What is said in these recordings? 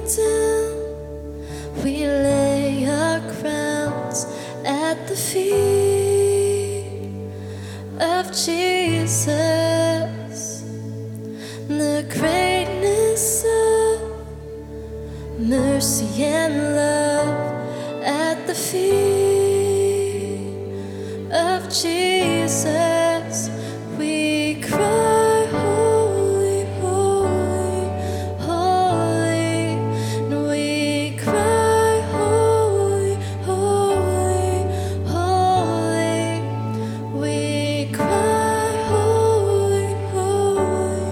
down, we lay our crowns at the feet of Jesus. The greatness of mercy and love at the feet of Jesus. We cry, holy, holy, holy. And we cry, holy, holy, holy. We cry, holy, holy,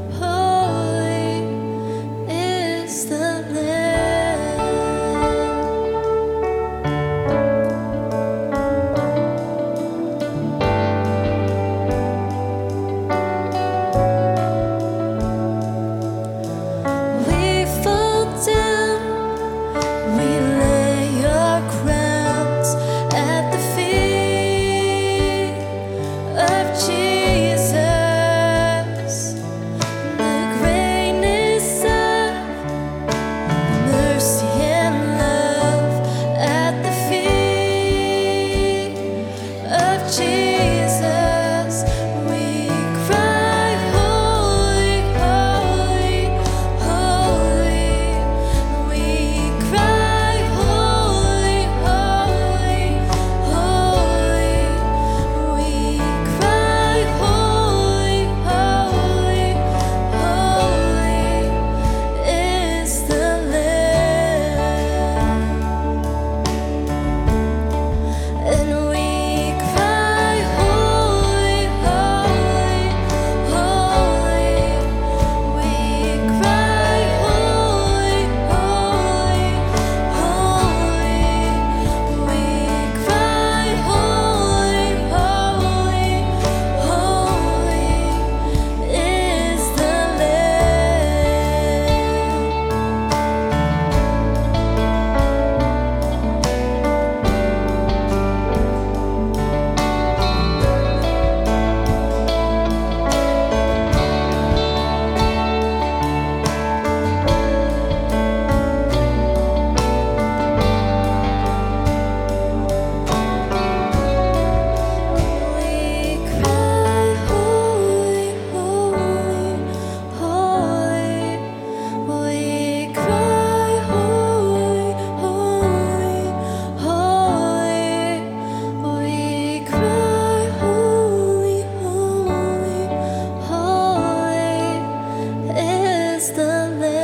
holy is the land.